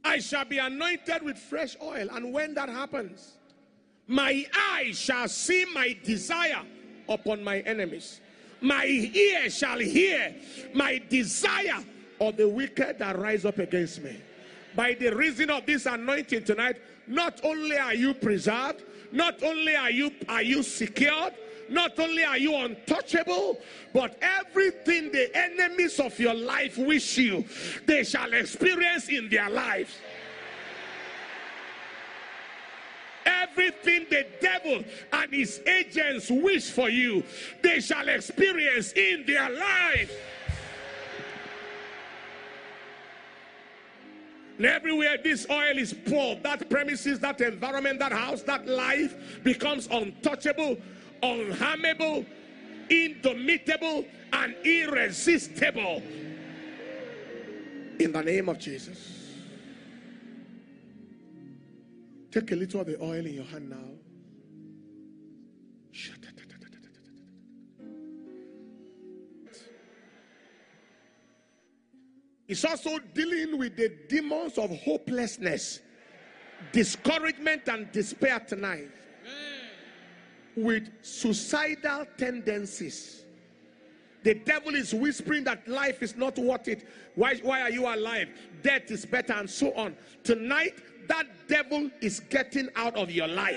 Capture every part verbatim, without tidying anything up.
I shall be anointed with fresh oil. And when that happens, my eyes shall see my desire upon my enemies. My ear shall hear my desire of the wicked that rise up against me. By the reason of this anointing tonight, not only are you preserved, not only are you are you secured, not only are you untouchable, but everything the enemies of your life wish you, they shall experience in their lives. Everything the devil and his agents wish for you, they shall experience in their life. And everywhere this oil is poured, that premises, that environment, that house, that life becomes untouchable, unharmable, indomitable, and irresistible. In the name of Jesus. Take a little of the oil in your hand now. It's also dealing with the demons of hopelessness, discouragement, and despair tonight. With suicidal tendencies. The devil is whispering that life is not worth it. Why, why are you alive? Death is better, and so on. Tonight, that devil is getting out of your life.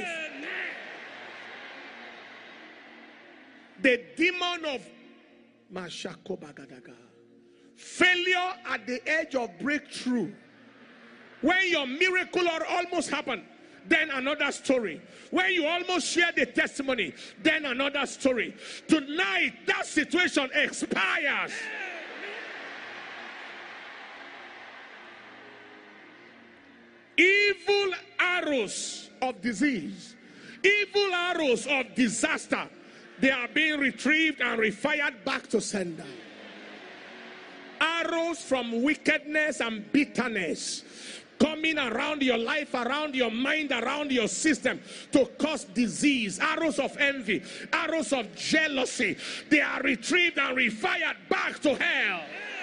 The demon of Mashako Bagadaga. Failure at the edge of breakthrough. When your miracle or almost happened, then another story. When you almost share the testimony, then another story. Tonight, that situation expires. Evil arrows of disease, evil arrows of disaster, they are being retrieved and refired back to sender. Arrows from wickedness and bitterness coming around your life, around your mind, around your system to cause disease. Arrows of envy, arrows of jealousy, they are retrieved and refired back to hell.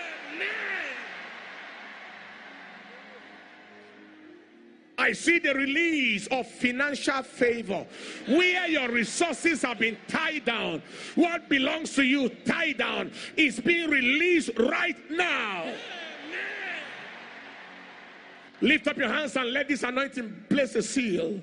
I see the release of financial favor. Where your resources have been tied down, what belongs to you tied down, is being released right now. Lift up your hands and let this anointing place a seal.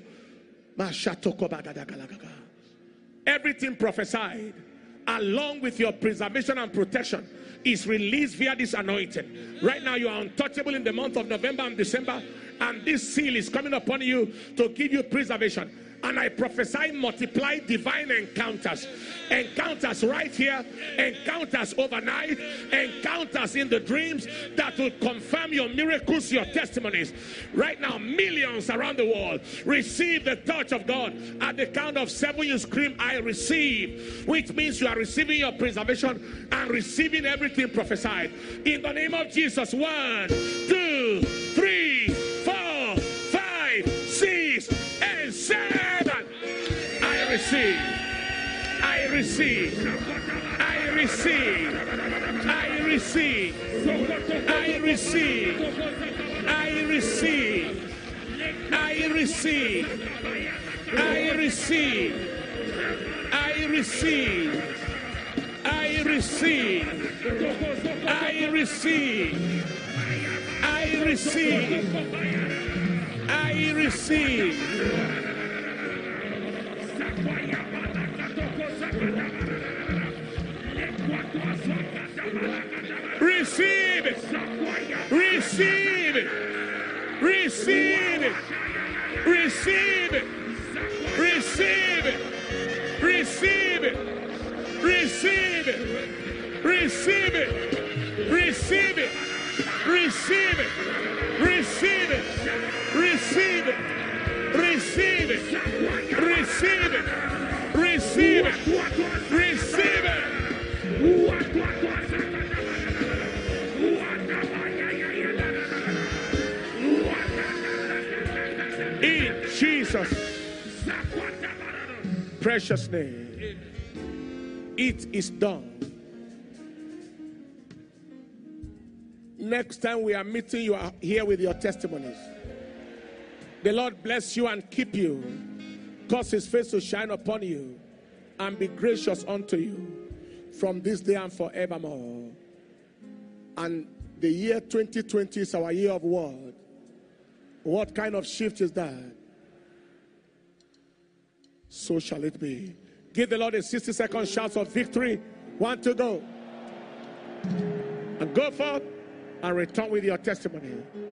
Everything prophesied, along with your preservation and protection, is released via this anointing. Right now you are untouchable in the month of November and December, and this seal is coming upon you to give you preservation. And I prophesy multiply divine encounters. Encounters right here, encounters overnight, encounters in the dreams that will confirm your miracles, your testimonies. Right now, millions around the world receive the touch of God. At the count of seven, you scream, I receive, which means you are receiving your preservation and receiving everything prophesied. In the name of Jesus, one, two, three, four, five, six, and seven. I receive. I receive. I receive. I receive. I receive. I receive. I receive. I receive. I receive. I receive. I receive. I receive. I receive. Receive it. Receive it. Receive it. Receive it. Receive it. Receive it. Receive it. Receive it. Receive it. Receive it. Receive it. Receive it. Receive it. Receive it. Receive it. Receive it. In Jesus' precious name, it is done. next time we are meeting, you are here with your testimonies. The Lord bless you and keep you, cause his face to shine upon you, and be gracious unto you from this day and forevermore. And the year twenty twenty is our year of what? What kind of shift is that? So shall it be. Give the Lord a sixty second shout of victory. One to go. And go forth and return with your testimony.